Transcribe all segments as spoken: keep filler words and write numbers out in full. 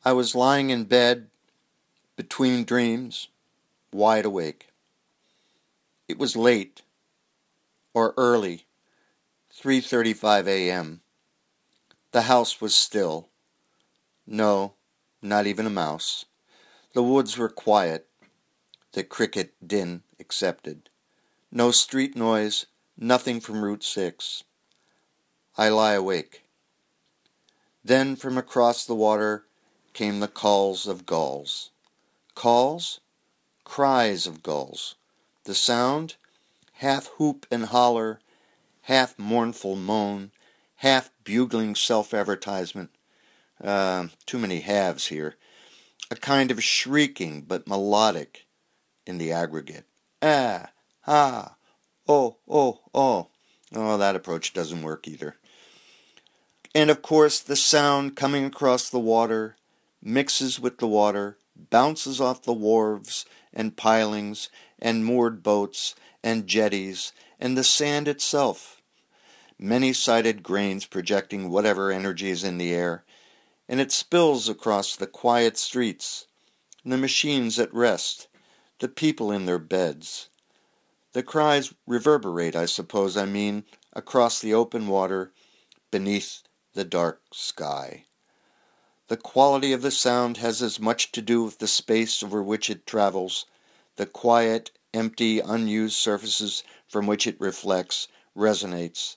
I was lying in bed, between dreams, wide awake. It was late, or early, three thirty-five a.m. The house was still. No, not even a mouse. The woods were quiet, the cricket din accepted. No street noise, nothing from Route six. I lie awake. Then from across the water came the calls of gulls. Calls? Cries of gulls. The sound? Half hoop and holler, half mournful moan, half bugling self-advertisement. Uh, too many halves here. A kind of shrieking, but melodic in the aggregate. Ah, ah, oh, oh, oh. Oh, that approach doesn't work either. And of course, the sound coming across the water mixes with the water, bounces off the wharves and pilings and moored boats and jetties and the sand itself. Many-sided grains projecting whatever energy is in the air, and it spills across the quiet streets, the machines at rest, the people in their beds. The cries reverberate, I suppose I mean, across the open water, beneath the dark sky. The quality of the sound has as much to do with the space over which it travels, the quiet, empty, unused surfaces from which it reflects, resonates,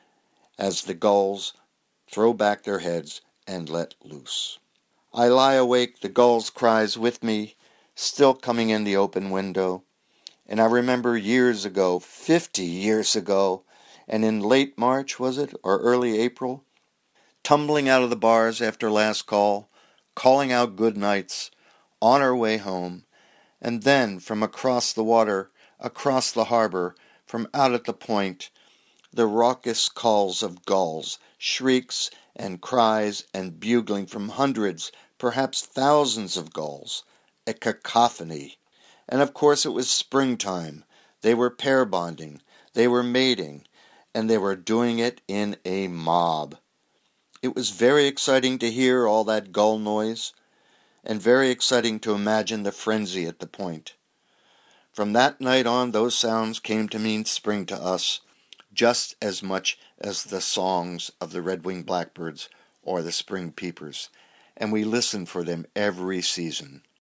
as the gulls throw back their heads and let loose. I lie awake, the gulls' cries with me, still coming in the open window. And I remember years ago, fifty years ago, and in late March, was it, or early April, tumbling out of the bars after last call, calling out good nights, on our way home, and then from across the water, across the harbor, from out at the point, the raucous calls of gulls, shrieks and cries and bugling from hundreds, perhaps thousands of gulls, a cacophony. And of course it was springtime. They were pair bonding, they were mating, and they were doing it in a mob. It was very exciting to hear all that gull noise, and very exciting to imagine the frenzy at the point. From that night on, those sounds came to mean spring to us, just as much as the songs of the red-winged blackbirds or the spring peepers, and we listened for them every season.